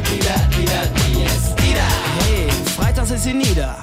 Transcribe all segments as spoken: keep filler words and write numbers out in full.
Hey, freitags ist sie nieder.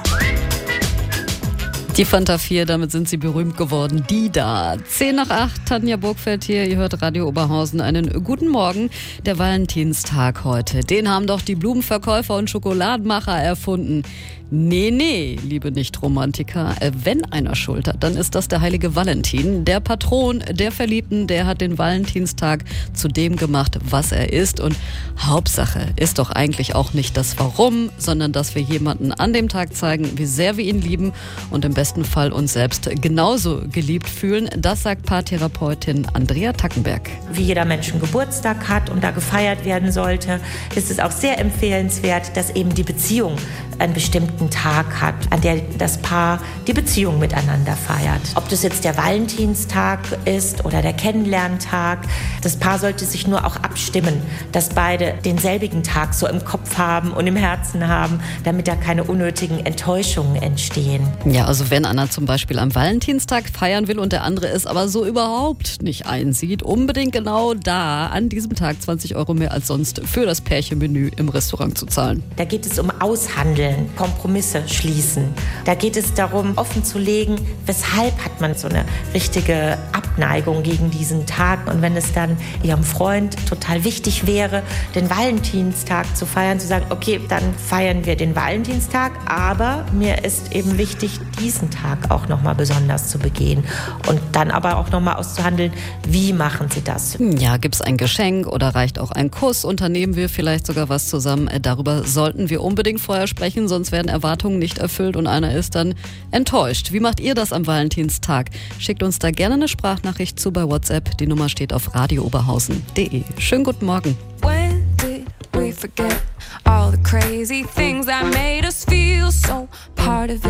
Die Fanta vier, damit sind sie berühmt geworden. Die da. Zehn nach acht, Tanja Burgfeld hier. Ihr hört Radio Oberhausen. Einen guten Morgen. Der Valentinstag heute. Den haben doch die Blumenverkäufer und Schokoladenmacher erfunden. Nee, nee, liebe Nicht-Romantiker. Wenn einer schuld hat, dann ist das der heilige Valentin. Der Patron der Verliebten, der hat den Valentinstag zu dem gemacht, was er ist. Und Hauptsache ist doch eigentlich auch nicht das Warum, sondern dass wir jemanden an dem Tag zeigen, wie sehr wir ihn lieben und im besten Fall uns selbst genauso geliebt fühlen. Das sagt Paartherapeutin Andrea Tackenberg. Wie jeder Mensch einen Geburtstag hat und da gefeiert werden sollte, ist es auch sehr empfehlenswert, dass eben die Beziehung einen bestimmten Tag hat, an der das Paar die Beziehung miteinander feiert. Ob das jetzt der Valentinstag ist oder der Kennenlerntag, das Paar sollte sich nur auch abstimmen, dass beide denselbigen Tag so im Kopf haben und im Herzen haben, damit da keine unnötigen Enttäuschungen entstehen. Ja, also wenn einer zum Beispiel am Valentinstag feiern will und der andere es aber so überhaupt nicht einsieht, unbedingt genau da an diesem Tag zwanzig Euro mehr als sonst für das Pärchenmenü im Restaurant zu zahlen. Da geht es um Aushandeln, Kompromisse schließen. Da geht es darum, offen zu legen, weshalb hat man so eine richtige Abneigung gegen diesen Tag. Und wenn es dann Ihrem Freund total wichtig wäre, den Valentinstag zu feiern, zu sagen, okay, dann feiern wir den Valentinstag, aber mir ist eben wichtig, diesen Tag auch nochmal besonders zu begehen. Und dann aber auch nochmal auszuhandeln, wie machen Sie das? Ja, gibt's ein Geschenk oder reicht auch ein Kuss? Unternehmen wir vielleicht sogar was zusammen? Darüber sollten wir unbedingt vorher sprechen, sonst werden Erwartungen nicht erfüllt und einer ist dann enttäuscht. Wie macht ihr das am Valentinstag? Schickt uns da gerne eine Sprachnachricht zu bei WhatsApp. Die Nummer steht auf radio oberhausen punkt de. Schönen guten Morgen. When did we forget all the crazy things that made us feel so part of it?